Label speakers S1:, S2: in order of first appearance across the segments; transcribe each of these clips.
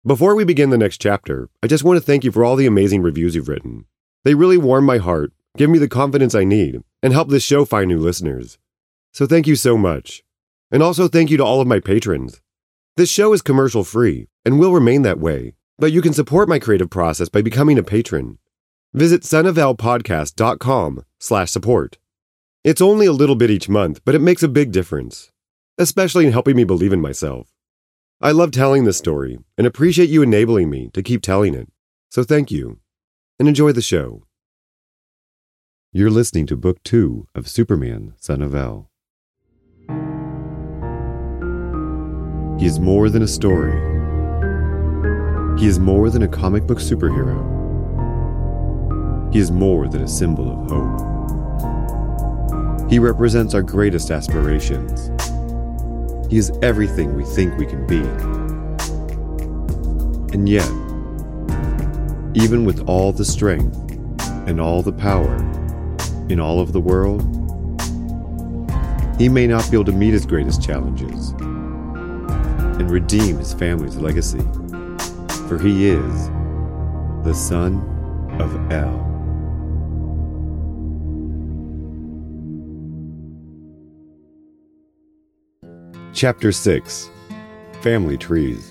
S1: Before we begin the next chapter, I just want to thank you for all the amazing reviews you've written. They really warm my heart, give me the confidence I need, and help this show find new listeners. So thank you so much. And also thank you to all of my patrons. This show is commercial-free and will remain that way, but you can support my creative process by becoming a patron. Visit sonoflpodcast.com/support. It's only a little bit each month, but it makes a big difference, especially in helping me believe in myself. I love telling this story and appreciate you enabling me to keep telling it. So thank you, and enjoy the show. You're listening to Book 2 of Superman, Son of El. He is more than a story. He is more than a comic book superhero. He is more than a symbol of hope. He represents our greatest aspirations. He is everything we think we can be. And yet, even with all the strength and all the power in all of the world, he may not be able to meet his greatest challenges and redeem his family's legacy, for he is the Son of El. Chapter 6. Family Trees.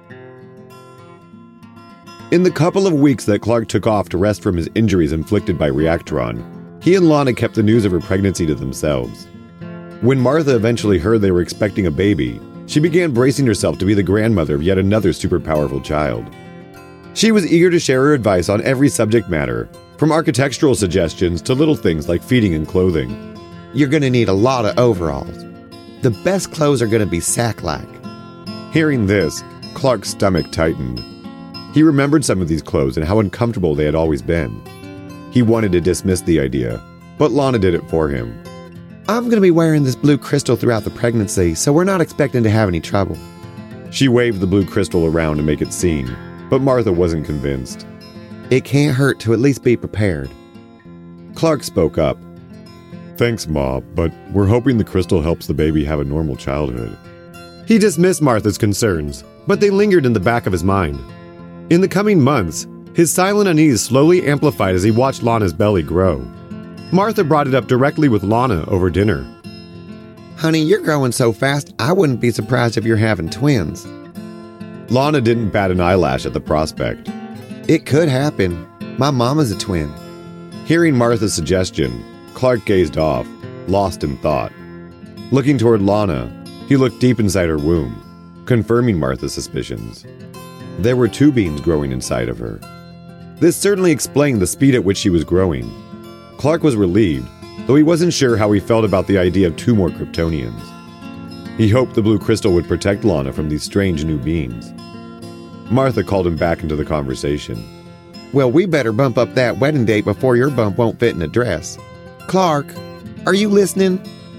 S1: In the couple of weeks that Clark took off to rest from his injuries inflicted by Reactron, he and Lana kept the news of her pregnancy to themselves. When Martha eventually heard they were expecting a baby, she began bracing herself to be the grandmother of yet another super powerful child. She was eager to share her advice on every subject matter, from architectural suggestions to little things like feeding and clothing.
S2: You're going to need a lot of overalls. The best clothes are going to be sack-like.
S1: Hearing this, Clark's stomach tightened. He remembered some of these clothes and how uncomfortable they had always been. He wanted to dismiss the idea, but Lana did it for him.
S2: I'm going to be wearing this blue crystal throughout the pregnancy, so we're not expecting to have any trouble.
S1: She waved the blue crystal around to make it seen, but Martha wasn't convinced.
S2: It can't hurt to at least be prepared.
S1: Clark spoke up. Thanks, Ma, but we're hoping the crystal helps the baby have a normal childhood. He dismissed Martha's concerns, but they lingered in the back of his mind. In the coming months, his silent unease slowly amplified as he watched Lana's belly grow. Martha brought it up directly with Lana over dinner.
S2: Honey, you're growing so fast, I wouldn't be surprised if you're having twins.
S1: Lana didn't bat an eyelash at the prospect.
S2: It could happen. My mama's a twin.
S1: Hearing Martha's suggestion, Clark gazed off, lost in thought. Looking toward Lana, he looked deep inside her womb, confirming Martha's suspicions. There were two beings growing inside of her. This certainly explained the speed at which she was growing. Clark was relieved, though he wasn't sure how he felt about the idea of two more Kryptonians. He hoped the blue crystal would protect Lana from these strange new beings. Martha called him back into the conversation.
S2: Well, we better bump up that wedding date before your bump won't fit in a dress. Clark, are you listening?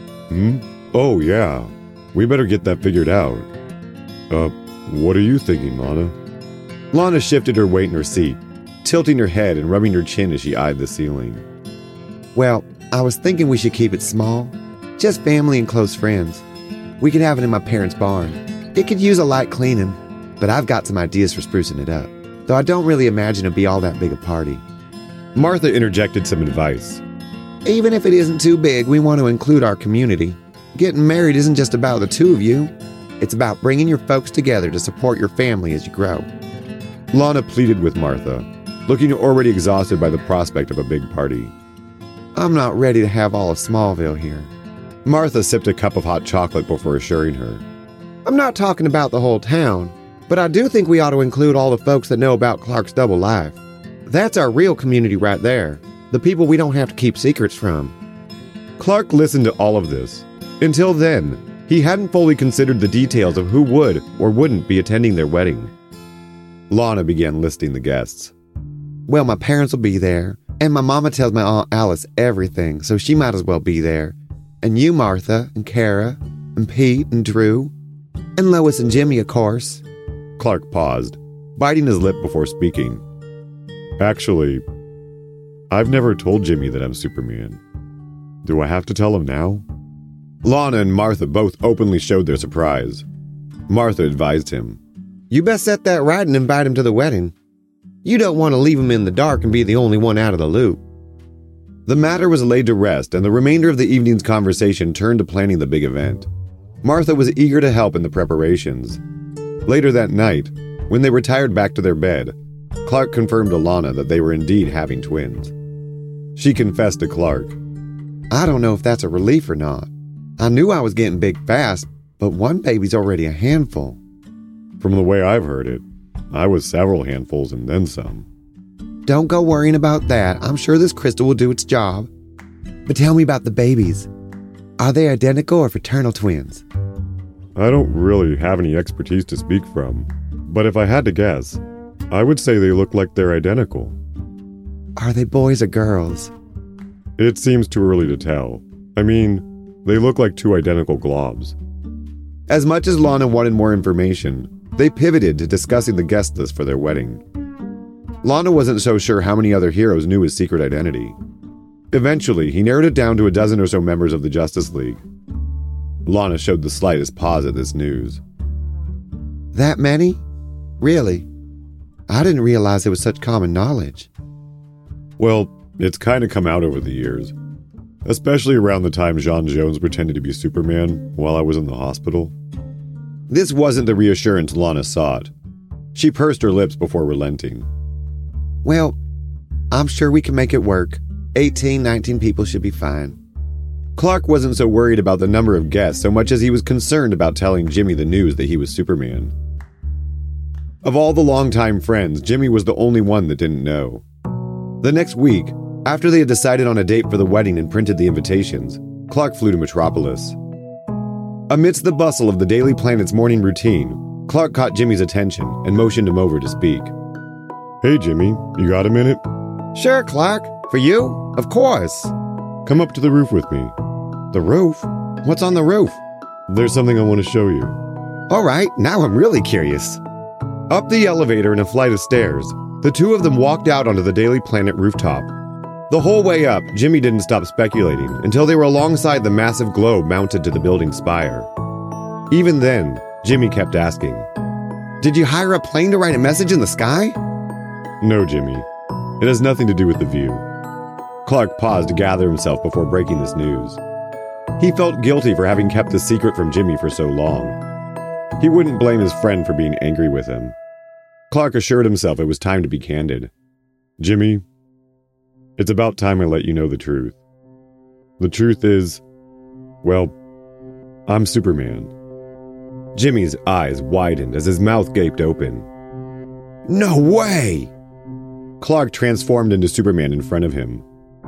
S1: Oh, yeah. We better get that figured out. What are you thinking, Lana? Lana shifted her weight in her seat, tilting her head and rubbing her chin as she eyed the ceiling.
S2: Well, I was thinking we should keep it small. Just family and close friends. We could have it in my parents' barn. It could use a light cleaning, but I've got some ideas for sprucing it up, though I don't really imagine it'd be all that big a party.
S1: Martha interjected some advice.
S2: Even if it isn't too big, we want to include our community. Getting married isn't just about the two of you. It's about bringing your folks together to support your family as you grow.
S1: Lana pleaded with Martha, looking already exhausted by the prospect of a big party.
S2: I'm not ready to have all of Smallville here.
S1: Martha sipped a cup of hot chocolate before assuring her.
S2: I'm not talking about the whole town, but I do think we ought to include all the folks that know about Clark's double life. That's our real community right there. The people we don't have to keep secrets from.
S1: Clark listened to all of this. Until then, he hadn't fully considered the details of who would or wouldn't be attending their wedding. Lana began listing the guests.
S2: Well, my parents will be there, and my mama tells my Aunt Alice everything, so she might as well be there. And you, Martha, and Kara, and Pete, and Drew, and Lois and Jimmy, of course.
S1: Clark paused, biting his lip before speaking. Actually, I've never told Jimmy that I'm Superman. Do I have to tell him now? Lana and Martha both openly showed their surprise. Martha advised him.
S2: You best set that right and invite him to the wedding. You don't want to leave him in the dark and be the only one out of the loop.
S1: The matter was laid to rest, and the remainder of the evening's conversation turned to planning the big event. Martha was eager to help in the preparations. Later that night, when they retired back to their bed, Clark confirmed to Lana that they were indeed having twins. She confessed to Clark.
S2: I don't know if that's a relief or not. I knew I was getting big fast, but one baby's already a handful.
S1: From the way I've heard it, I was several handfuls and then some.
S2: Don't go worrying about that. I'm sure this crystal will do its job. But tell me about the babies. Are they identical or fraternal twins?
S1: I don't really have any expertise to speak from, but if I had to guess, I would say they look like they're identical.
S2: Are they boys or girls?
S1: It seems too early to tell. I mean, they look like two identical globs. As much as Lana wanted more information, they pivoted to discussing the guest list for their wedding. Lana wasn't so sure how many other heroes knew his secret identity. Eventually, he narrowed it down to a dozen or so members of the Justice League. Lana showed the slightest pause at this news.
S2: That many? Really? I didn't realize it was such common knowledge.
S1: Well, it's kind of come out over the years. Especially around the time J'onn J'onzz pretended to be Superman while I was in the hospital. This wasn't the reassurance Lana sought. She pursed her lips before relenting.
S2: Well, I'm sure we can make it work. 18, 19 people should be fine.
S1: Clark wasn't so worried about the number of guests so much as he was concerned about telling Jimmy the news that he was Superman. Of all the longtime friends, Jimmy was the only one that didn't know. The next week, after they had decided on a date for the wedding and printed the invitations, Clark flew to Metropolis. Amidst the bustle of the Daily Planet's morning routine, Clark caught Jimmy's attention and motioned him over to speak. Hey, Jimmy, you got a minute?
S2: Sure, Clark. For you? Of course.
S1: Come up to the roof with me.
S2: The roof? What's on the roof?
S1: There's something I want to show you.
S2: All right, now I'm really curious.
S1: Up the elevator and a flight of stairs, the two of them walked out onto the Daily Planet rooftop. The whole way up, Jimmy didn't stop speculating until they were alongside the massive globe mounted to the building's spire. Even then, Jimmy kept asking,
S2: Did you hire a plane to write a message in the sky?
S1: No, Jimmy. It has nothing to do with the view. Clark paused to gather himself before breaking this news. He felt guilty for having kept the secret from Jimmy for so long. He wouldn't blame his friend for being angry with him. Clark assured himself it was time to be candid. Jimmy, it's about time I let you know the truth. The truth is, well, I'm Superman. Jimmy's eyes widened as his mouth gaped open.
S2: No way!
S1: Clark transformed into Superman in front of him.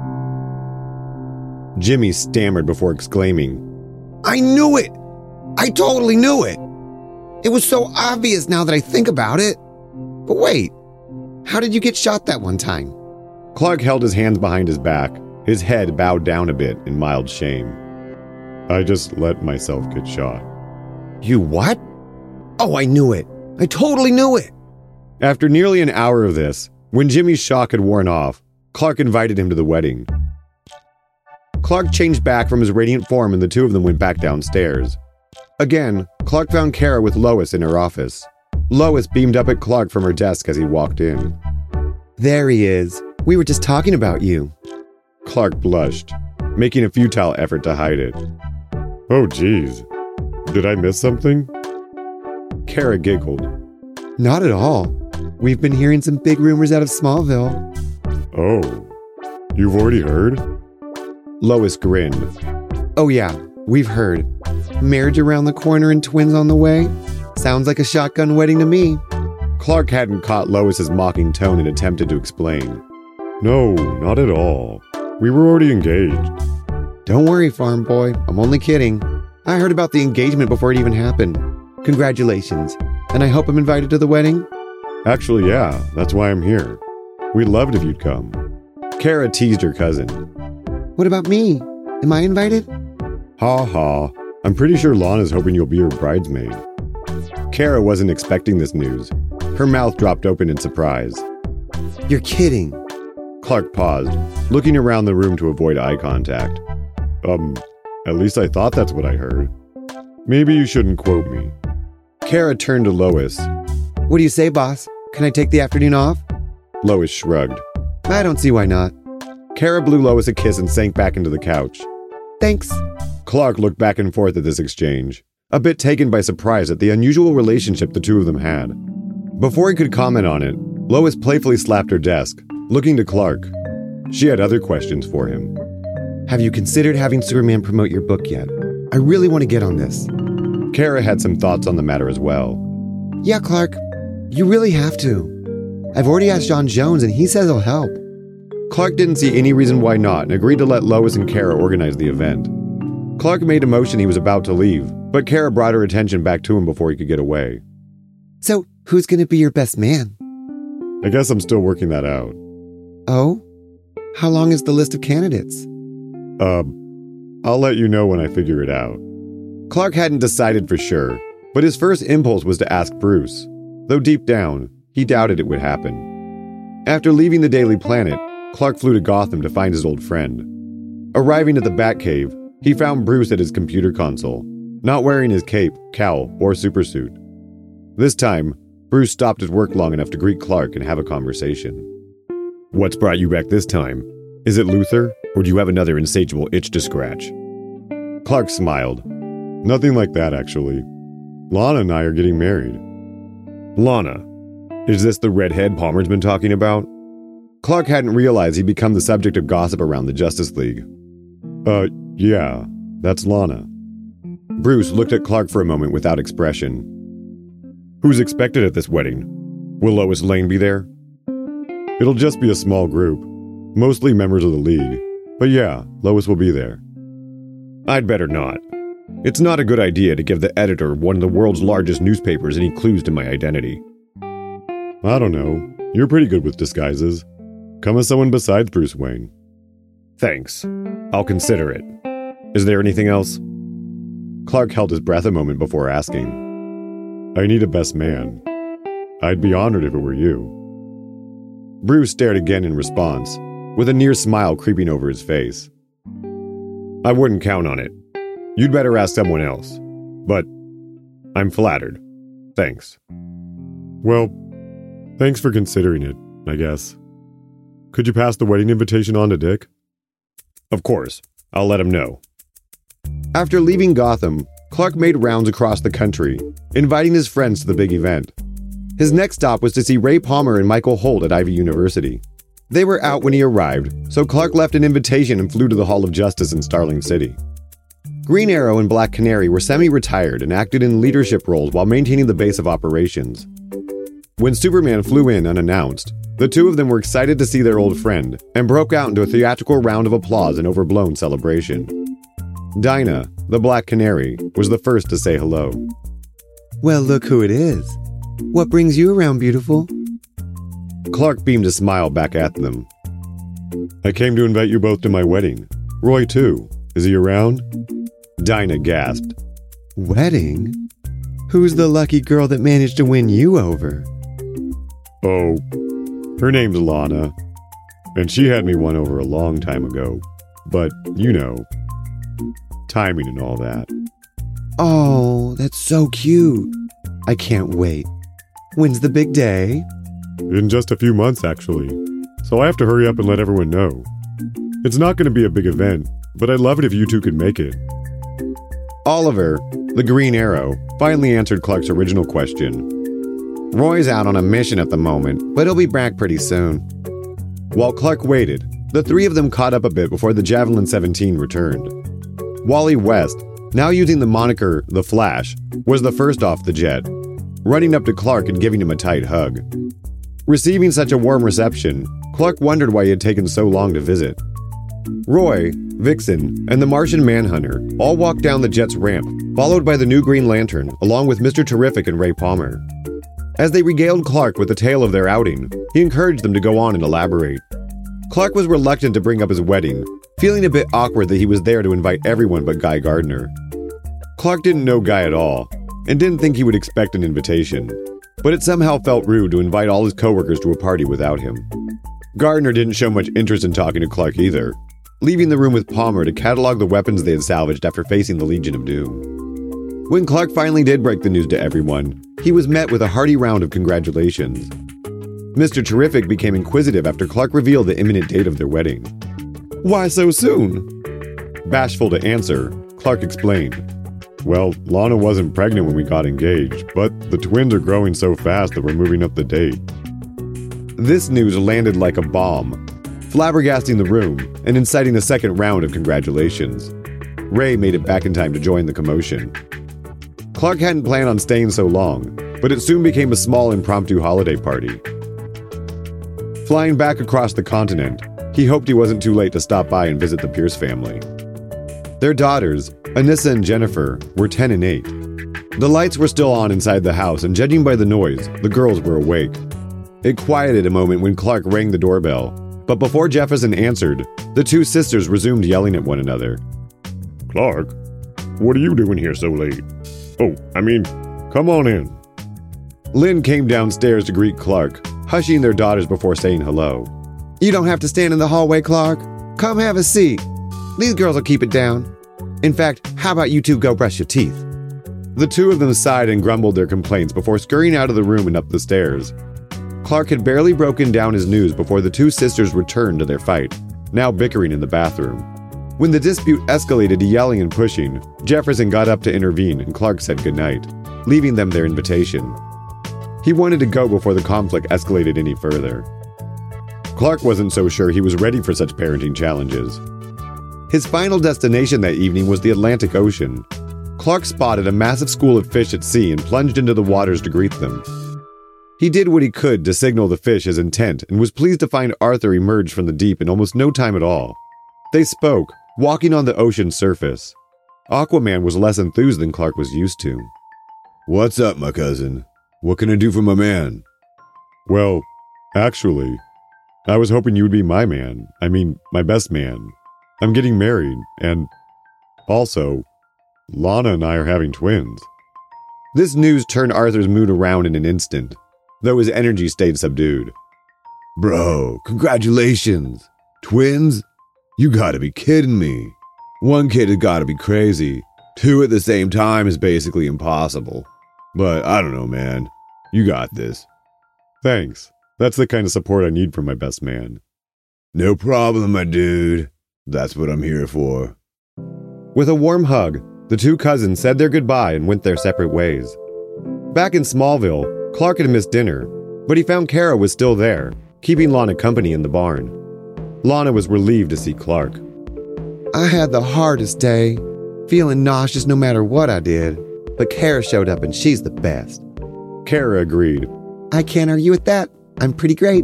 S1: Jimmy stammered before exclaiming,
S2: I knew it! I totally knew it! It was so obvious now that I think about it. But wait, how did you get shot that one time?
S1: Clark held his hands behind his back, his head bowed down a bit in mild shame. I just let myself get shot.
S2: You what? Oh, I knew it. I totally knew it.
S1: After nearly an hour of this, when Jimmy's shock had worn off, Clark invited him to the wedding. Clark changed back from his radiant form and the two of them went back downstairs. Again, Clark found Kara with Lois in her office. Lois beamed up at Clark from her desk as he walked in.
S2: There he is. We were just talking about you.
S1: Clark blushed, making a futile effort to hide it. Oh, geez. Did I miss something? Kara giggled.
S2: Not at all. We've been hearing some big rumors out of Smallville.
S1: Oh, you've already heard? Lois grinned.
S2: Oh yeah, we've heard. Marriage around the corner and twins on the way? Sounds like a shotgun wedding to me.
S1: Clark hadn't caught Lois's mocking tone and attempted to explain. No, not at all. We were already engaged.
S2: Don't worry, farm boy. I'm only kidding. I heard about the engagement before it even happened. Congratulations. And I hope I'm invited to the wedding?
S1: Actually, yeah. That's why I'm here. We'd love it if you'd come. Kara teased her cousin.
S2: What about me? Am I invited?
S1: Ha ha. I'm pretty sure Lana's hoping you'll be her bridesmaid. Kara wasn't expecting this news. Her mouth dropped open in surprise.
S2: You're kidding.
S1: Clark paused, looking around the room to avoid eye contact. At least I thought that's what I heard. Maybe you shouldn't quote me. Kara turned to Lois.
S2: What do you say, boss? Can I take the afternoon off?
S1: Lois shrugged.
S2: I don't see why not.
S1: Kara blew Lois a kiss and sank back into the couch.
S2: Thanks.
S1: Clark looked back and forth at this exchange, a bit taken by surprise at the unusual relationship the two of them had. Before he could comment on it, Lois playfully slapped her desk, looking to Clark. She had other questions for him.
S2: Have you considered having Superman promote your book yet? I really want to get on this.
S1: Kara had some thoughts on the matter as well.
S2: Yeah, Clark, you really have to. I've already asked John Jones and he says he'll help.
S1: Clark didn't see any reason why not and agreed to let Lois and Kara organize the event. Clark made a motion he was about to leave, but Kara brought her attention back to him before he could get away.
S2: So, who's going to be your best man?
S1: I guess I'm still working that out.
S2: Oh? How long is the list of candidates?
S1: I'll let you know when I figure it out. Clark hadn't decided for sure, but his first impulse was to ask Bruce, though deep down, he doubted it would happen. After leaving the Daily Planet, Clark flew to Gotham to find his old friend. Arriving at the Batcave, he found Bruce at his computer console, not wearing his cape, cowl, or supersuit. This time, Bruce stopped at work long enough to greet Clark and have a conversation. What's brought you back this time? Is it Luthor, or do you have another insatiable itch to scratch? Clark smiled. Nothing like that, actually. Lana and I are getting married. Lana? Is this the redhead Palmer's been talking about? Clark hadn't realized he'd become the subject of gossip around the Justice League. Yeah, that's Lana. Bruce looked at Clark for a moment without expression. Who's expected at this wedding? Will Lois Lane be there? It'll just be a small group, mostly members of the League. But yeah, Lois will be there. I'd better not. It's not a good idea to give the editor of one of the world's largest newspapers any clues to my identity. I don't know. You're pretty good with disguises. Come as someone besides Bruce Wayne. Thanks. I'll consider it. Is there anything else? Clark held his breath a moment before asking. I need a best man. I'd be honored if it were you. Bruce stared again in response, with a near smile creeping over his face. I wouldn't count on it. You'd better ask someone else. But I'm flattered. Thanks. Well, thanks for considering it, I guess. Could you pass the wedding invitation on to Dick? Of course. I'll let him know. After leaving Gotham, Clark made rounds across the country, inviting his friends to the big event. His next stop was to see Ray Palmer and Michael Holt at Ivy University. They were out when he arrived, so Clark left an invitation and flew to the Hall of Justice in Starling City. Green Arrow and Black Canary were semi-retired and acted in leadership roles while maintaining the base of operations. When Superman flew in unannounced, the two of them were excited to see their old friend and broke out into a theatrical round of applause and overblown celebration. Dinah, the Black Canary, was the first to say hello.
S2: Well, look who it is. What brings you around, beautiful?
S1: Clark beamed a smile back at them. I came to invite you both to my wedding. Roy, too. Is he around? Dinah gasped.
S2: Wedding? Who's the lucky girl that managed to win you over?
S1: Oh, her name's Lana. And she had me won over a long time ago. But, you know, timing and all that.
S2: Oh, that's so cute. I can't wait. When's the big day?
S1: In just a few months, actually. So I have to hurry up and let everyone know. It's not going to be a big event, but I'd love it if you two could make it. Oliver, the Green Arrow, finally answered Clark's original question.
S2: Roy's out on a mission at the moment, but he'll be back pretty soon.
S1: While Clark waited, the three of them caught up a bit before the Javelin 17 returned. Wally West, now using the moniker The Flash, was the first off the jet, running up to Clark and giving him a tight hug. Receiving such a warm reception, Clark wondered why he had taken so long to visit. Roy, Vixen, and the Martian Manhunter all walked down the jet's ramp, followed by the new Green Lantern, along with Mr. Terrific and Ray Palmer. As they regaled Clark with the tale of their outing, he encouraged them to go on and elaborate. Clark was reluctant to bring up his wedding, feeling a bit awkward that he was there to invite everyone but Guy Gardner. Clark didn't know Guy at all, and didn't think he would expect an invitation, but it somehow felt rude to invite all his coworkers to a party without him. Gardner didn't show much interest in talking to Clark either, leaving the room with Palmer to catalog the weapons they had salvaged after facing the Legion of Doom. When Clark finally did break the news to everyone, he was met with a hearty round of congratulations. Mr. Terrific became inquisitive after Clark revealed the imminent date of their wedding. "Why so soon?" Bashful to answer, Clark explained, "Well, Lana wasn't pregnant when we got engaged, but the twins are growing so fast that we're moving up the date." This news landed like a bomb, flabbergasting the room and inciting a second round of congratulations. Ray made it back in time to join the commotion. Clark hadn't planned on staying so long, but it soon became a small impromptu holiday party. Flying back across the continent, he hoped he wasn't too late to stop by and visit the Pierce family. Their daughters, Anissa and Jennifer, were 10 and 8. The lights were still on inside the house, and judging by the noise, the girls were awake. It quieted a moment when Clark rang the doorbell, but before Jefferson answered, the two sisters resumed yelling at one another. "Clark, what are you doing here so late? Come on in." Lynn came downstairs to greet Clark, hushing their daughters before saying hello.
S2: You don't have to stand in the hallway, Clark. Come have a seat. These girls will keep it down. In fact, how about you two go brush your teeth?"
S1: The two of them sighed and grumbled their complaints before scurrying out of the room and up the stairs. Clark had barely broken down his news before the two sisters returned to their fight, now bickering in the bathroom. When the dispute escalated to yelling and pushing, Jefferson got up to intervene and Clark said goodnight, leaving them their invitation. He wanted to go before the conflict escalated any further. Clark wasn't so sure he was ready for such parenting challenges. His final destination that evening was the Atlantic Ocean. Clark spotted a massive school of fish at sea and plunged into the waters to greet them. He did what he could to signal the fish his intent and was pleased to find Arthur emerge from the deep in almost no time at all. They spoke, walking on the ocean's surface. Aquaman was less enthused than Clark was used to.
S3: "What's up, my cousin? What can I do for my man?"
S1: "Well, actually, I was hoping you would be my man. My best man. I'm getting married, and also, Lana and I are having twins." This news turned Arthur's mood around in an instant, though his energy stayed subdued.
S3: "Bro, congratulations. Twins? You gotta be kidding me. One kid has gotta be crazy. Two at the same time is basically impossible. But I don't know, man. You got this."
S1: "Thanks. That's the kind of support I need from my best man."
S3: "No problem, my dude. That's what I'm here for."
S1: With a warm hug, the two cousins said their goodbye and went their separate ways. Back in Smallville, Clark had missed dinner, but he found Kara was still there, keeping Lana company in the barn. Lana was relieved to see Clark.
S2: I had the hardest day, feeling nauseous no matter what I did. But Kara showed up and she's the best.
S1: Kara agreed.
S2: I can't argue with that. I'm pretty great.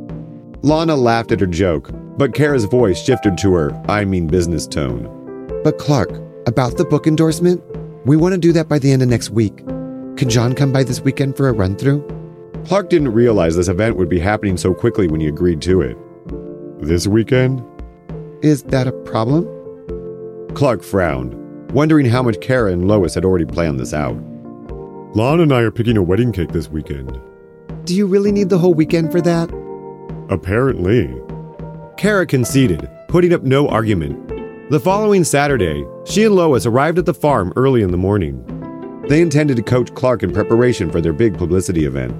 S1: Lana laughed at her joke, but Kara's voice shifted to her business tone.
S2: But Clark, about the book endorsement, we want to do that by the end of next week. Can John come by this weekend for a run-through?
S1: Clark didn't realize this event would be happening so quickly when he agreed to it. This weekend?
S2: Is that a problem?
S1: Clark frowned, wondering how much Kara and Lois had already planned this out. Lana and I are picking a wedding cake this weekend.
S2: Do you really need the whole weekend for that?
S1: Apparently. Kara conceded, putting up no argument. The following Saturday, she and Lois arrived at the farm early in the morning. They intended to coach Clark in preparation for their big publicity event.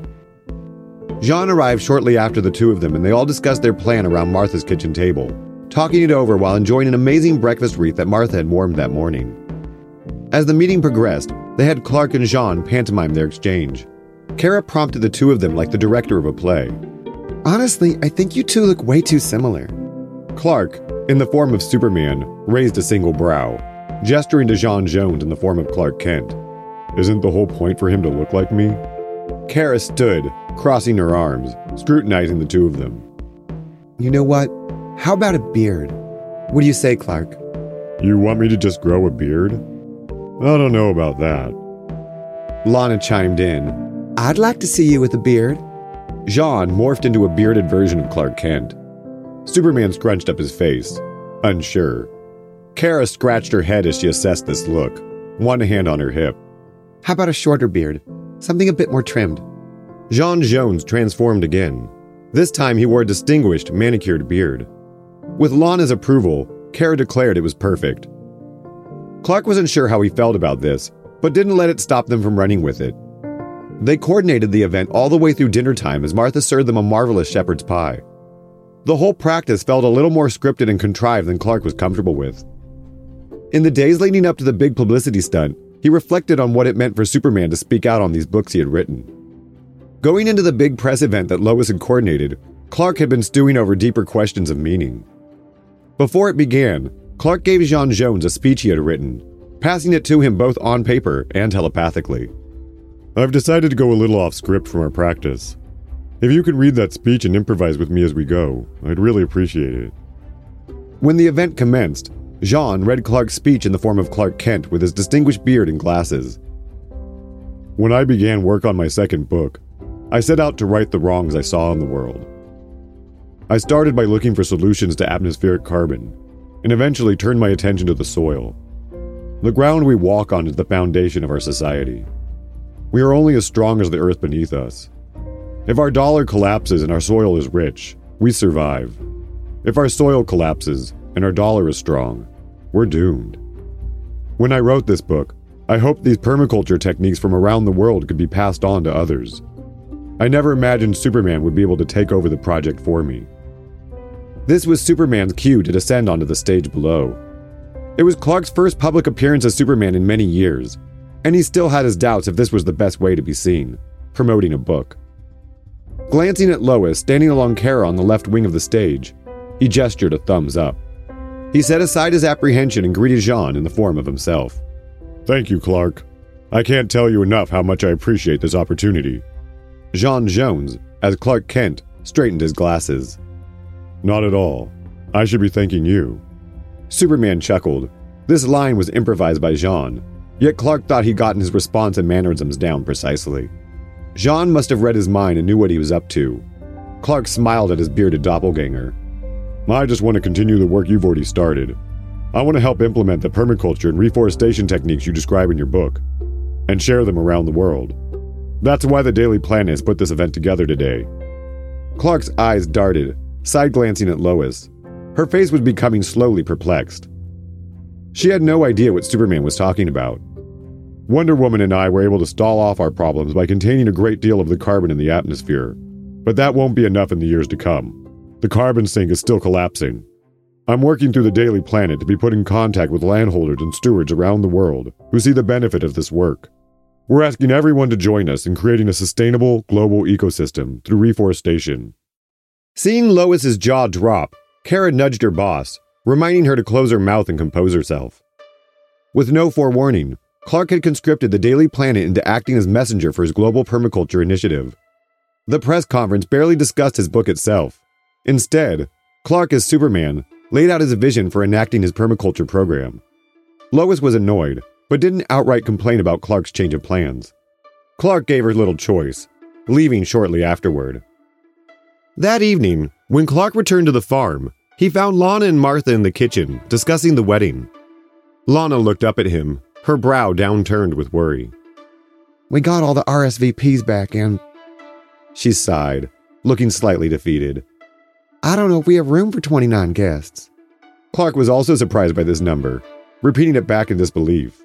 S1: Jean arrived shortly after the two of them, and they all discussed their plan around Martha's kitchen table, talking it over while enjoying an amazing breakfast wreath that Martha had warmed that morning. As the meeting progressed, they had Clark and Jean pantomime their exchange. Kara prompted the two of them like the director of a play.
S2: Honestly, I think you two look way too similar.
S1: Clark, in the form of Superman, raised a single brow, gesturing to J'onn J'onzz in the form of Clark Kent. Isn't the whole point for him to look like me? Kara stood, crossing her arms, scrutinizing the two of them.
S2: You know what? How about a beard? What do you say, Clark?
S1: You want me to just grow a beard? I don't know about that. Lana chimed in.
S2: I'd like to see you with a beard.
S1: J'onn morphed into a bearded version of Clark Kent. Superman scrunched up his face, unsure. Kara scratched her head as she assessed this look, one hand on her hip.
S2: How about a shorter beard? Something a bit more trimmed.
S1: J'onn J'onzz transformed again. This time he wore a distinguished, manicured beard. With Lana's approval, Kara declared it was perfect. Clark wasn't sure how he felt about this, but didn't let it stop them from running with it. They coordinated the event all the way through dinner time as Martha served them a marvelous shepherd's pie. The whole practice felt a little more scripted and contrived than Clark was comfortable with. In the days leading up to the big publicity stunt, he reflected on what it meant for Superman to speak out on these books he had written. Going into the big press event that Lois had coordinated, Clark had been stewing over deeper questions of meaning. Before it began, Clark gave J'onn J'onzz a speech he had written, passing it to him both on paper and telepathically. "I've decided to go a little off script from our practice. If you could read that speech and improvise with me as we go, I'd really appreciate it." When the event commenced, J'onn read Clark's speech in the form of Clark Kent with his distinguished beard and glasses. "When I began work on my second book, I set out to right the wrongs I saw in the world. I started by looking for solutions to atmospheric carbon, and eventually turned my attention to the soil. The ground we walk on is the foundation of our society. We are only as strong as the earth beneath us. If our dollar collapses and our soil is rich, we survive. If our soil collapses and our dollar is strong, we're doomed. When I wrote this book, I hoped these permaculture techniques from around the world could be passed on to others. I never imagined Superman would be able to take over the project for me." This was Superman's cue to descend onto the stage below. It was Clark's first public appearance as Superman in many years, and he still had his doubts if this was the best way to be seen, promoting a book. Glancing at Lois standing along Kara on the left wing of the stage, he gestured a thumbs up. He set aside his apprehension and greeted J'onn in the form of himself. "Thank you, Clark. I can't tell you enough how much I appreciate this opportunity." J'onn J'onzz, as Clark Kent, straightened his glasses. "Not at all. I should be thanking you." Superman chuckled. This line was improvised by J'onn, yet Clark thought he'd gotten his response and mannerisms down precisely. J'onn must have read his mind and knew what he was up to. Clark smiled at his bearded doppelganger. "I just want to continue the work you've already started. I want to help implement the permaculture and reforestation techniques you describe in your book, and share them around the world. That's why the Daily Planet has put this event together today." Clark's eyes darted, side-glancing at Lois. Her face was becoming slowly perplexed. She had no idea what Superman was talking about. "Wonder Woman and I were able to stall off our problems by containing a great deal of the carbon in the atmosphere. But that won't be enough in the years to come. The carbon sink is still collapsing. I'm working through the Daily Planet to be put in contact with landholders and stewards around the world who see the benefit of this work. We're asking everyone to join us in creating a sustainable global ecosystem through reforestation." Seeing Lois's jaw drop, Kara nudged her boss, reminding her to close her mouth and compose herself. With no forewarning, Clark had conscripted the Daily Planet into acting as messenger for his global permaculture initiative. The press conference barely discussed his book itself. Instead, Clark as Superman laid out his vision for enacting his permaculture program. Lois was annoyed, but didn't outright complain about Clark's change of plans. Clark gave her little choice, leaving shortly afterward. That evening, when Clark returned to the farm, he found Lana and Martha in the kitchen, discussing the wedding. Lana looked up at him, her brow downturned with worry.
S2: "We got all the RSVPs back and..."
S1: She sighed, looking slightly defeated.
S2: "I don't know if we have room for 29 guests."
S1: Clark was also surprised by this number, repeating it back in disbelief.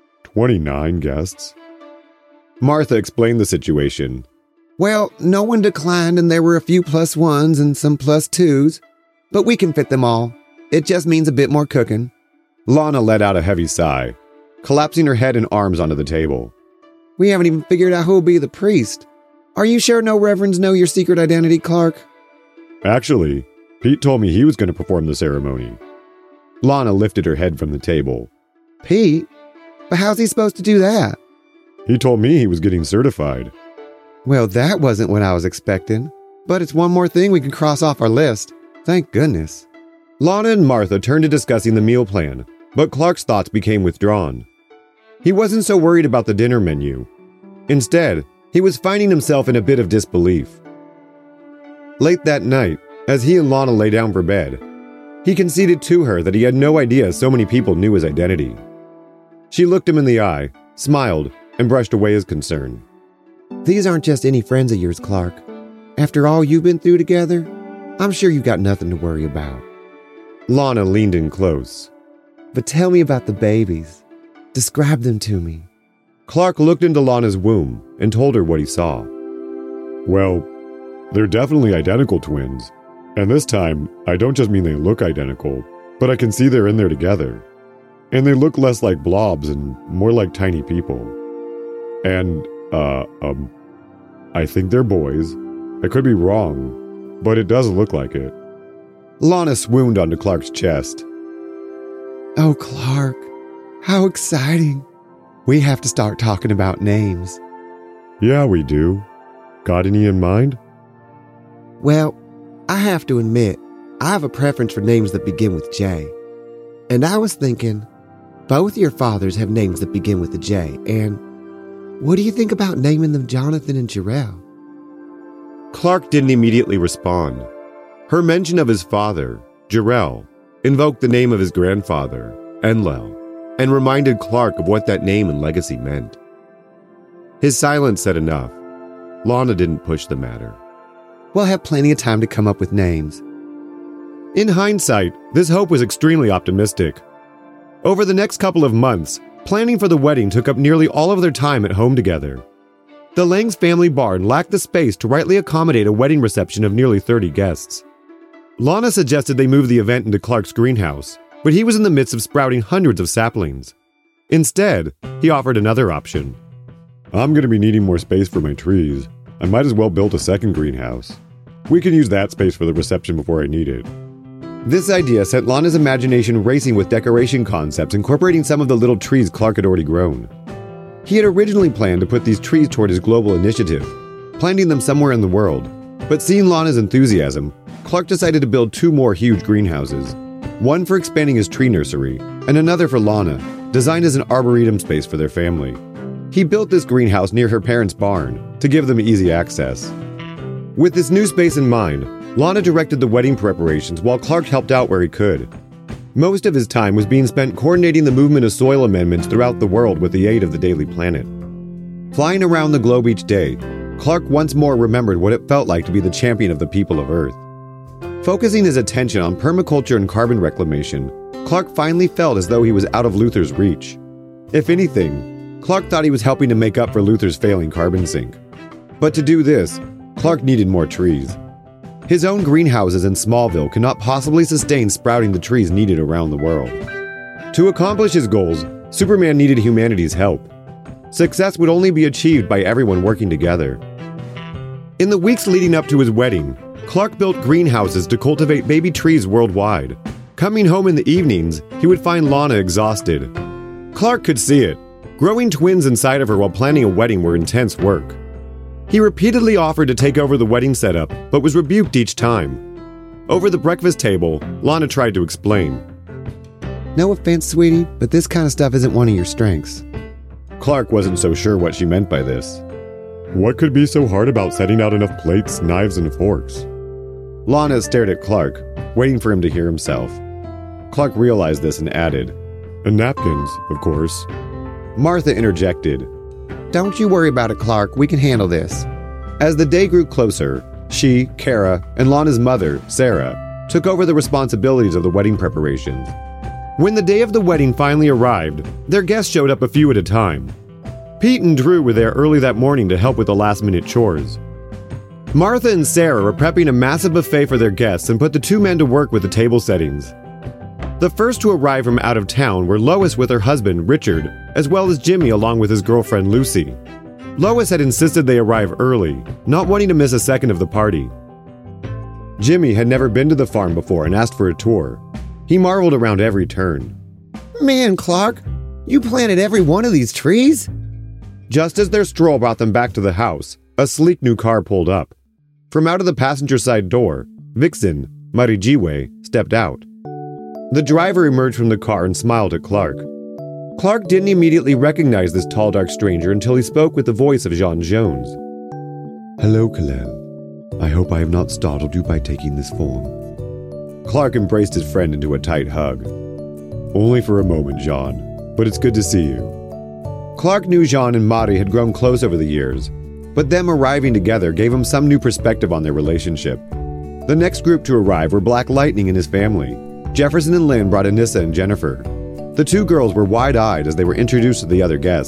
S1: 29 guests? Martha explained the situation.
S2: "Well, no one declined and there were a few +1s and some +2s, but we can fit them all. It just means a bit more cooking."
S1: Lana let out a heavy sigh, collapsing her head and arms onto the table.
S2: "We haven't even figured out who'll be the priest. Are you sure no reverends know your secret identity, Clark?"
S1: Actually, Pete told me he was going to perform the ceremony. Lana lifted her head from the table.
S2: "Pete? But how's he supposed to do that?"
S1: He told me he was getting certified.
S2: "Well, that wasn't what I was expecting, but it's one more thing we can cross off our list. Thank goodness."
S1: Lana and Martha turned to discussing the meal plan, but Clark's thoughts became withdrawn. He wasn't so worried about the dinner menu. Instead, he was finding himself in a bit of disbelief. Late that night, as he and Lana lay down for bed, he conceded to her that he had no idea so many people knew his identity. She looked him in the eye, smiled, and brushed away his concern.
S2: "These aren't just any friends of yours, Clark. After all you've been through together, I'm sure you've got nothing to worry about."
S1: Lana leaned in close.
S2: "But tell me about the babies. Describe them to me."
S1: Clark looked into Lana's womb and told her what he saw.
S3: Well, they're definitely identical twins. And this time, I don't just mean they look identical, but I can see they're in there together. And they look less like blobs and more like tiny people. And, I think they're boys. I could be wrong, but it does look like it.
S1: Lana swooned onto Clark's chest.
S2: Oh, Clark, how exciting. We have to start talking about names.
S3: Yeah, we do. Got any in mind?
S2: Well, I have to admit, I have a preference for names that begin with J. And I was thinking, both your fathers have names that begin with a J, and what do you think about naming them Jonathan and Jarrell?
S1: Clark didn't immediately respond. Her mention of his father, Jarrell, invoked the name of his grandfather, Enlil, and reminded Clark of what that name and legacy meant. His silence said enough. Lana didn't push the matter.
S2: We'll have plenty of time to come up with names.
S1: In hindsight, this hope was extremely optimistic. Over the next couple of months, planning for the wedding took up nearly all of their time at home together. The Lange's family barn lacked the space to rightly accommodate a wedding reception of nearly 30 guests. Lana suggested they move the event into Clark's greenhouse, but he was in the midst of sprouting hundreds of saplings. Instead, he offered another option.
S3: I'm going to be needing more space for my trees. I might as well build a second greenhouse. We can use that space for the reception before I need it.
S1: This idea set Lana's imagination racing with decoration concepts incorporating some of the little trees Clark had already grown. He had originally planned to put these trees toward his global initiative, planting them somewhere in the world. But seeing Lana's enthusiasm, Clark decided to build 2 more huge greenhouses. One for expanding his tree nursery, and another for Lana, designed as an arboretum space for their family. He built this greenhouse near her parents' barn to give them easy access. With this new space in mind, Lana directed the wedding preparations while Clark helped out where he could. Most of his time was being spent coordinating the movement of soil amendments throughout the world with the aid of the Daily Planet. Flying around the globe each day, Clark once more remembered what it felt like to be the champion of the people of Earth. Focusing his attention on permaculture and carbon reclamation, Clark finally felt as though he was out of Luther's reach. If anything, Clark thought he was helping to make up for Luther's failing carbon sink. But to do this, Clark needed more trees. His own greenhouses in Smallville could not possibly sustain sprouting the trees needed around the world. To accomplish his goals, Superman needed humanity's help. Success would only be achieved by everyone working together. In the weeks leading up to his wedding, Clark built greenhouses to cultivate baby trees worldwide. Coming home in the evenings, he would find Lana exhausted. Clark could see it. Growing twins inside of her while planning a wedding were intense work. He repeatedly offered to take over the wedding setup, but was rebuked each time. Over the breakfast table, Lana tried to explain.
S2: No offense, sweetie, but this kind of stuff isn't one of your strengths.
S1: Clark wasn't so sure what she meant by this.
S3: What could be so hard about setting out enough plates, knives, and forks?
S1: Lana stared at Clark, waiting for him to hear himself. Clark realized this and added,
S3: And napkins, of course.
S1: Martha interjected.
S2: Don't you worry about it, Clark. We can handle this.
S1: As the day grew closer, she, Kara, and Lana's mother, Sarah, took over the responsibilities of the wedding preparations. When the day of the wedding finally arrived, their guests showed up a few at a time. Pete and Drew were there early that morning to help with the last-minute chores. Martha and Sarah were prepping a massive buffet for their guests and put the 2 men to work with the table settings. The first to arrive from out of town were Lois with her husband, Richard, as well as Jimmy along with his girlfriend, Lucy. Lois had insisted they arrive early, not wanting to miss a second of the party. Jimmy had never been to the farm before and asked for a tour. He marveled around every turn.
S2: Man, Clark, you planted every one of these trees?
S1: Just as their stroll brought them back to the house, a sleek new car pulled up. From out of the passenger side door, Vixen, Marijiwe, stepped out. The driver emerged from the car and smiled at Clark. Clark didn't immediately recognize this tall, dark stranger until he spoke with the voice of Jean Jones.
S3: Hello, Kalel. I hope I have not startled you by taking this form.
S1: Clark embraced his friend into a tight hug.
S3: Only for a moment, Jean, but it's good to see you.
S1: Clark knew Jean and Mari had grown close over the years, but them arriving together gave him some new perspective on their relationship. The next group to arrive were Black Lightning and his family. Jefferson and Lynn brought Anissa and Jennifer. The 2 girls were wide-eyed as they were introduced to the other guests.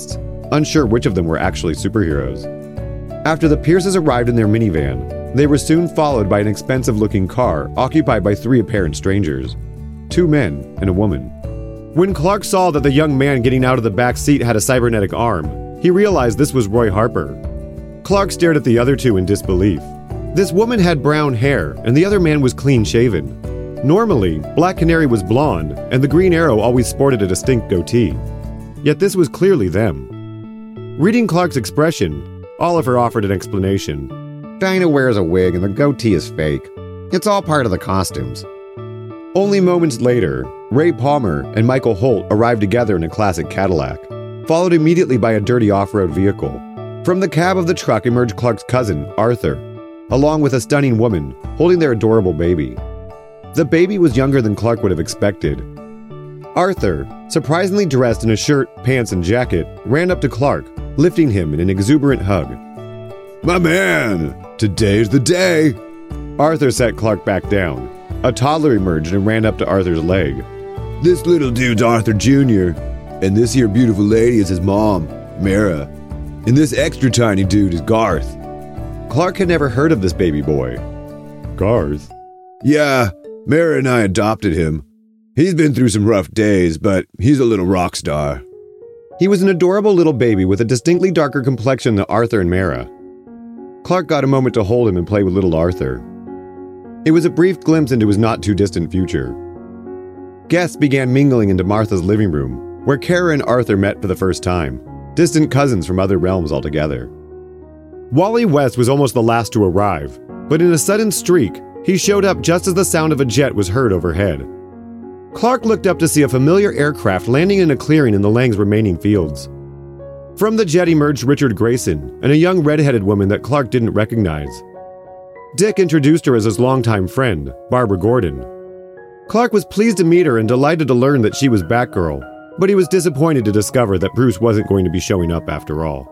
S1: unsure which of them were actually superheroes. After the Pierces arrived in their minivan, they were soon followed by an expensive-looking car occupied by 3 apparent strangers, 2 men and a woman. When Clark saw that the young man getting out of the back seat had a cybernetic arm, he realized this was Roy Harper. Clark stared at the other 2 in disbelief. This woman had brown hair, and the other man was clean-shaven. Normally, Black Canary was blonde, and the Green Arrow always sported a distinct goatee. Yet this was clearly them. Reading Clark's expression, Oliver offered an explanation.
S2: Dinah wears a wig and the goatee is fake. It's all part of the costumes.
S1: Only moments later, Ray Palmer and Michael Holt arrived together in a classic Cadillac, followed immediately by a dirty off-road vehicle. From the cab of the truck emerged Clark's cousin, Arthur, along with a stunning woman holding their adorable baby. The baby was younger than Clark would have expected. Arthur, surprisingly dressed in a shirt, pants, and jacket, ran up to Clark, lifting him in an exuberant hug.
S3: My man, today's the day.
S1: Arthur set Clark back down. A toddler emerged and ran up to Arthur's leg.
S3: This little dude's Arthur Jr., and this here beautiful lady is his mom, Mara. And this extra tiny dude is Garth.
S1: Clark had never heard of this baby boy. Garth?
S3: Yeah, Mara and I adopted him. He's been through some rough days, but he's a little rock star.
S1: He was an adorable little baby with a distinctly darker complexion than Arthur and Mara. Clark got a moment to hold him and play with little Arthur. It was a brief glimpse into his not-too-distant future. Guests began mingling into Martha's living room, where Kara and Arthur met for the first time, distant cousins from other realms altogether. Wally West was almost the last to arrive, but in a sudden streak, he showed up just as the sound of a jet was heard overhead. Clark looked up to see a familiar aircraft landing in a clearing in the Lang's remaining fields. From the jet emerged Richard Grayson and a young red-headed woman that Clark didn't recognize. Dick introduced her as his longtime friend, Barbara Gordon. Clark was pleased to meet her and delighted to learn that she was Batgirl, but he was disappointed to discover that Bruce wasn't going to be showing up after all.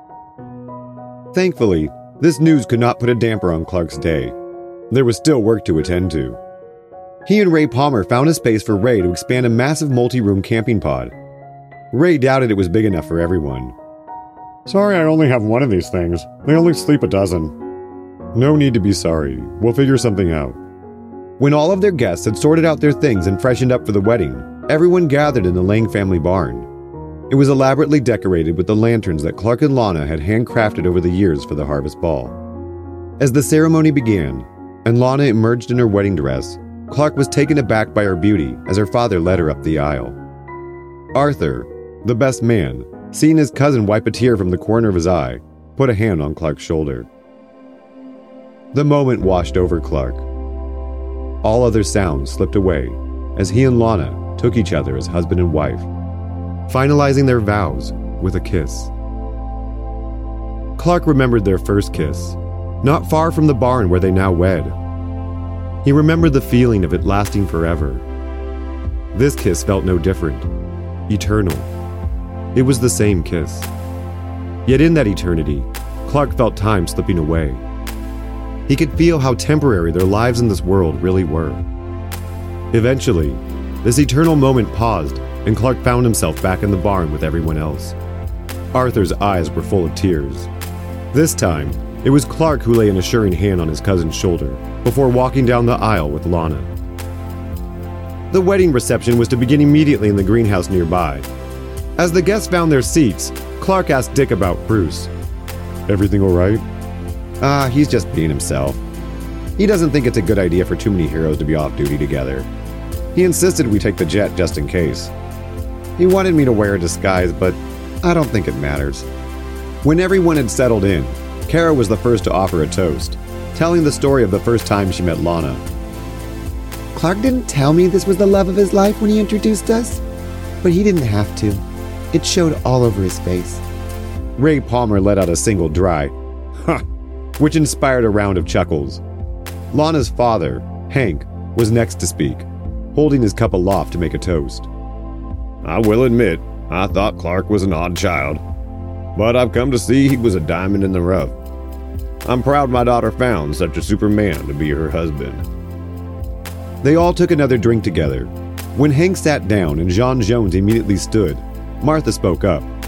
S1: Thankfully, this news could not put a damper on Clark's day. There was still work to attend to. He and Ray Palmer found a space for Ray to expand a massive multi-room camping pod. Ray doubted it was big enough for everyone. Sorry, I only have one of these things. They only sleep a dozen. No need to be sorry. We'll figure something out. When all of their guests had sorted out their things and freshened up for the wedding, everyone gathered in the Lang family barn. It was elaborately decorated with the lanterns that Clark and Lana had handcrafted over the years for the Harvest Ball. As the ceremony began, and Lana emerged in her wedding dress, Clark was taken aback by her beauty as her father led her up the aisle. Arthur, the best man, seeing his cousin wipe a tear from the corner of his eye, put a hand on Clark's shoulder. The moment washed over Clark. All other sounds slipped away as he and Lana took each other as husband and wife, finalizing their vows with a kiss. Clark remembered their first kiss, not far from the barn where they now wed. He remembered the feeling of it lasting forever. This kiss felt no different, eternal. It was the same kiss. Yet in that eternity, Clark felt time slipping away. He could feel how temporary their lives in this world really were. Eventually, this eternal moment paused, and Clark found himself back in the barn with everyone else. Arthur's eyes were full of tears. This time, it was Clark who lay an assuring hand on his cousin's shoulder before walking down the aisle with Lana. The wedding reception was to begin immediately in the greenhouse nearby. As the guests found their seats, Clark asked Dick about Bruce. Everything all right? He's just being himself. He doesn't think it's a good idea for too many heroes to be off duty together. He insisted we take the jet just in case. He wanted me to wear a disguise, but I don't think it matters. When everyone had settled in, Kara was the first to offer a toast, telling the story of the first time she met Lana.
S2: Clark didn't tell me this was the love of his life when he introduced us, but he didn't have to. It showed all over his face.
S1: Ray Palmer let out a single dry, "Huh," which inspired a round of chuckles. Lana's father, Hank, was next to speak, holding his cup aloft to make a toast. I will admit, I thought Clark was an odd child, but I've come to see he was a diamond in the rough. I'm proud my daughter found such a superman to be her husband. They all took another drink together. When Hank sat down and John Jones immediately stood, Martha spoke up.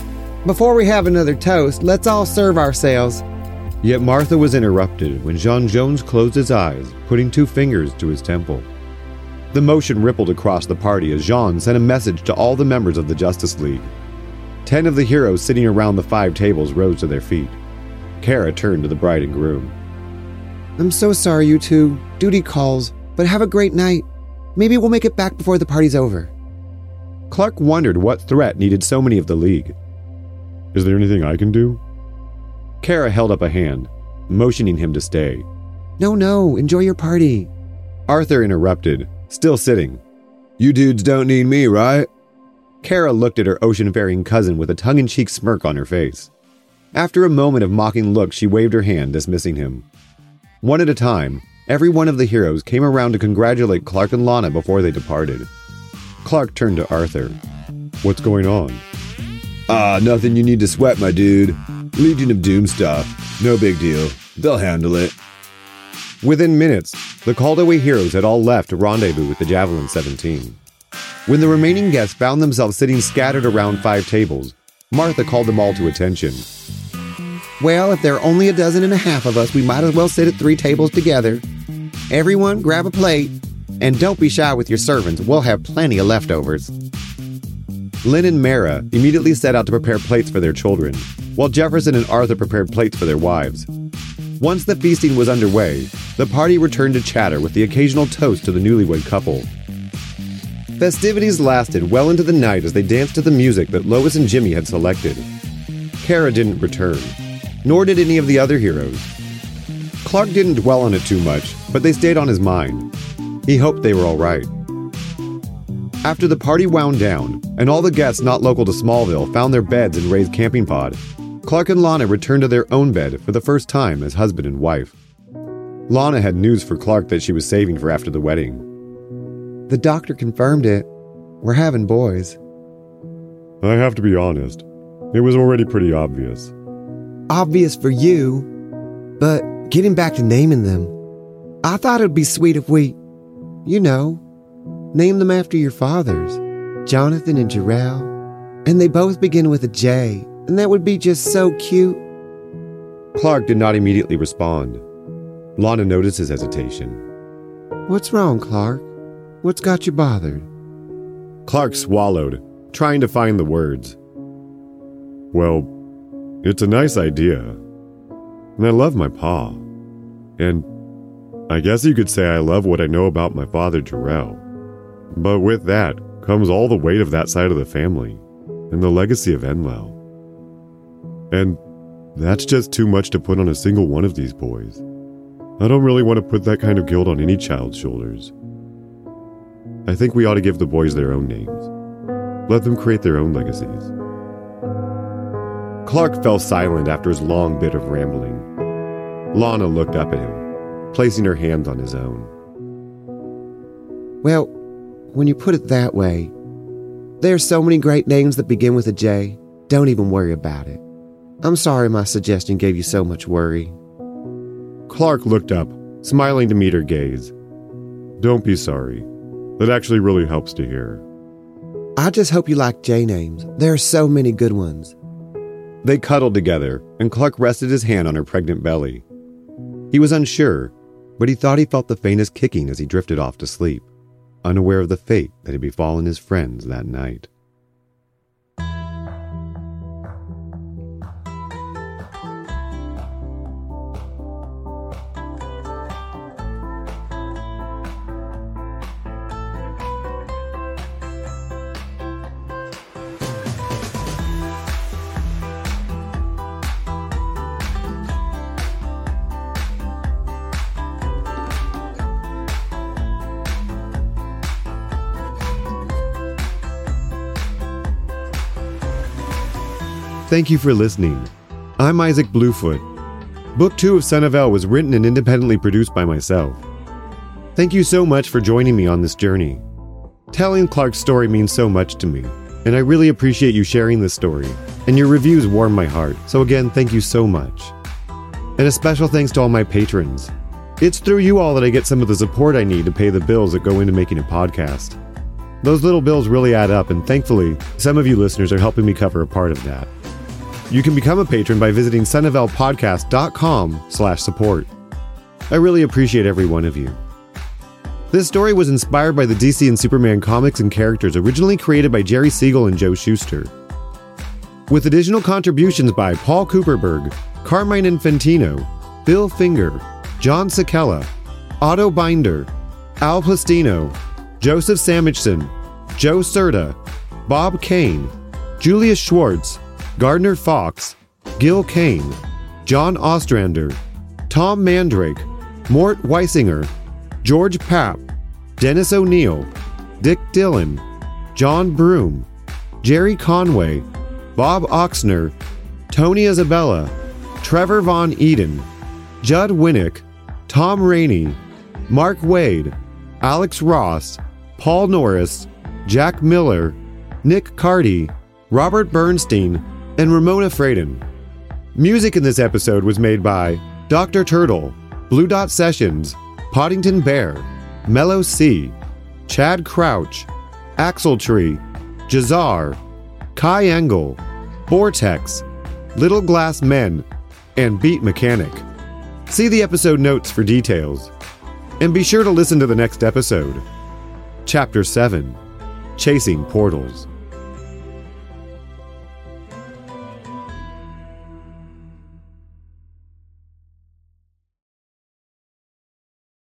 S2: Before we have another toast, let's all serve ourselves.
S1: Yet Martha was interrupted when John Jones closed his eyes, putting 2 fingers to his temple. The motion rippled across the party as Jean sent a message to all the members of the Justice League. 10 of the heroes sitting around the 5 tables rose to their feet. Kara turned to the bride and groom.
S2: I'm so sorry, you two. Duty calls, but have a great night. Maybe we'll make it back before the party's over.
S1: Clark wondered what threat needed so many of the League. Is there anything I can do? Kara held up a hand, motioning him to stay.
S2: No, enjoy your party.
S1: Arthur interrupted, still sitting.
S3: You dudes don't need me, right?
S1: Kara looked at her ocean-faring cousin with a tongue-in-cheek smirk on her face. After a moment of mocking looks, she waved her hand, dismissing him. One at a time, every one of the heroes came around to congratulate Clark and Lana before they departed. Clark turned to Arthur. What's going on?
S3: Nothing you need to sweat, my dude. Legion of Doom stuff. No big deal. They'll handle it.
S1: Within minutes, the called-away heroes had all left to rendezvous with the Javelin 17. When the remaining guests found themselves sitting scattered around 5 tables, Martha called them all to attention.
S2: Well, if there are only 12 of us, we might as well sit at 3 tables together. Everyone grab a plate, and don't be shy with your servants. We'll have plenty of leftovers.
S1: Lynn and Mara immediately set out to prepare plates for their children, while Jefferson and Arthur prepared plates for their wives. Once the feasting was underway, the party returned to chatter with the occasional toast to the newlywed couple. Festivities lasted well into the night as they danced to the music that Lois and Jimmy had selected. Kara didn't return, nor did any of the other heroes. Clark didn't dwell on it too much, but they stayed on his mind. He hoped they were all right. After the party wound down, and all the guests not local to Smallville found their beds in Ray's camping pod, Clark and Lana returned to their own bed for the first time as husband and wife. Lana had news for Clark that she was saving for after the wedding.
S2: The doctor confirmed it. We're having boys.
S1: I have to be honest. It was already pretty obvious.
S2: Obvious for you, but getting back to naming them, I thought it would be sweet if we, name them after your fathers, Jonathan and Jarrell, and they both begin with a J, and that would be just so cute.
S1: Clark did not immediately respond. Lana noticed his hesitation.
S2: What's wrong, Clark? What's got you bothered?
S1: Clark swallowed, trying to find the words. Well, it's a nice idea, and I love my pa, and I guess you could say I love what I know about my father, Jarrell. But with that comes all the weight of that side of the family, and the legacy of Enlil. And that's just too much to put on a single one of these boys. I don't really want to put that kind of guilt on any child's shoulders. I think we ought to give the boys their own names. Let them create their own legacies. Clark fell silent after his long bit of rambling. Lana looked up at him, placing her hands on his own.
S2: Well, when you put it that way, there's so many great names that begin with a J. Don't even worry about it. I'm sorry my suggestion gave you so much worry.
S1: Clark looked up, smiling to meet her gaze. Don't be sorry. That actually really helps to hear.
S2: I just hope you like J names. There are so many good ones.
S1: They cuddled together, and Clark rested his hand on her pregnant belly. He was unsure, but he thought he felt the faintest kicking as he drifted off to sleep, unaware of the fate that had befallen his friends that night. Thank you for listening. I'm Isaac Bluefoot. Book 2 of Son of El was written and independently produced by myself. Thank you so much for joining me on this journey. Telling Clark's story means so much to me, and I really appreciate you sharing this story, and your reviews warm my heart, so again, thank you so much. And a special thanks to all my patrons. It's through you all that I get some of the support I need to pay the bills that go into making a podcast. Those little bills really add up, and thankfully, some of you listeners are helping me cover a part of that. You can become a patron by visiting sonoflpodcast.com/support. I really appreciate every one of you. This story was inspired by the DC and Superman comics and characters originally created by Jerry Siegel and Joe Shuster, with additional contributions by Paul Cooperberg, Carmine Infantino, Bill Finger, John Sakella, Otto Binder, Al Plastino, Joseph Samichson, Joe Serta, Bob Kane, Julius Schwartz, Gardner Fox, Gil Kane, John Ostrander, Tom Mandrake, Mort Weisinger, George Papp, Dennis O'Neill, Dick Dillon, John Broom, Jerry Conway, Bob Oxner, Tony Isabella, Trevor Von Eden, Judd Winnick, Tom Rainey, Mark Wade, Alex Ross, Paul Norris, Jack Miller, Nick Carty, Robert Bernstein, and Ramona Fraden. Music in this episode was made by Dr. Turtle, Blue Dot Sessions, Poddington Bear, Mellow C, Chad Crouch, Axel Tree, Jazar, Kai Engel, Vortex, Little Glass Men, and Beat Mechanic. See the episode notes for details. And be sure to listen to the next episode. Chapter 7, Chasing Portals.